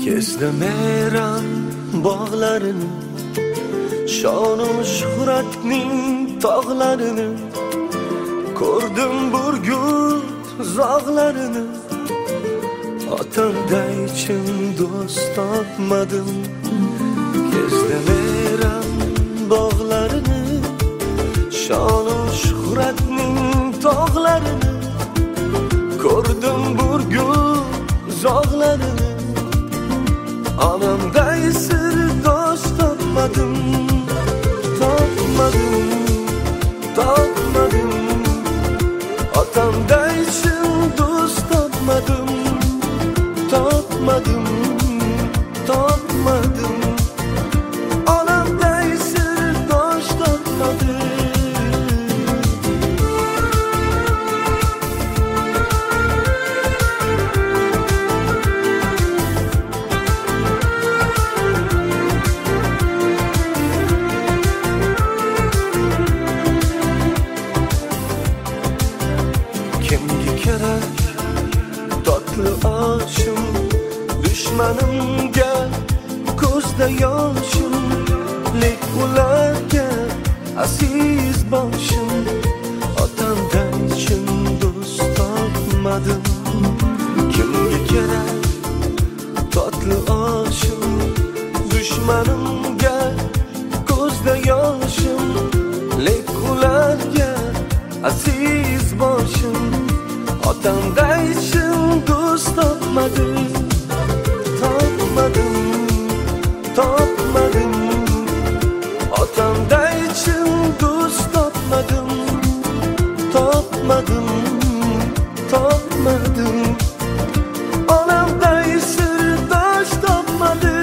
Kezlamayman bog'larini, shonu shuhratning tog'larini, ko'rdim burgut zog'larini. Otamday chin do'st topmadim. Kezlamayman bog'larini, shonu shuhratning tog'larini, ko'rdim burgut zog'larini. Onamday sirdosh topmadim, topmadim, topmadim. Otamday chin do'st topmadim, topmadim, topmadim. Onamday sirdosh topmadim. Kimga kerak tatlı oshim, dushmanimga ko'zda yoshim, lek ularga aziz boshim. Otamdan chin do'st topmadim. Kimga kerak tatlı oshim, dushmanimga ko'zda yoshim, lek ularga aziz boshim. Otamday chin do'st topmadim, topmadim, topmadim. Otamday chin do'st topmadim, topmadim, topmadim. Onamday sirdosh topmadim.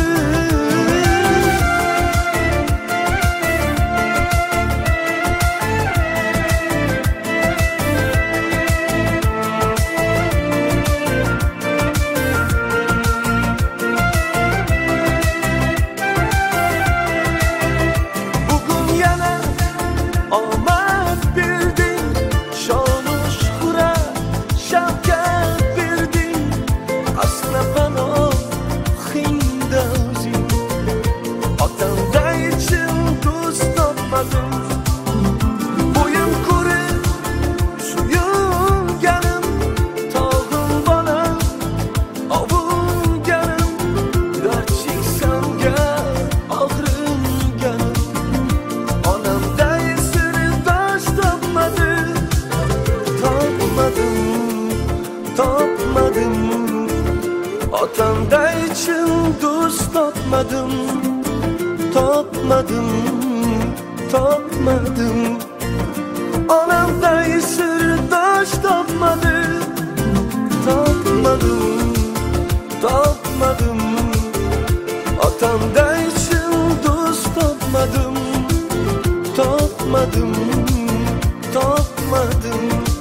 Omad berding, shonu shuhrat, shavkat berding, asla panohingda o'zing. Otamday chin do'st topmadim. Bo'yim ko'rib suyunganim, tog'im bolam ovunganim, dard cheksamga og'ringanim. Onamday topmadim. Otamday chin do'st topmadim, topmadim, topmadim. Onamday sirdosh topmadim, topmadim, topmadim. Otamday chin do'st topmadim, topmadim, topmadim.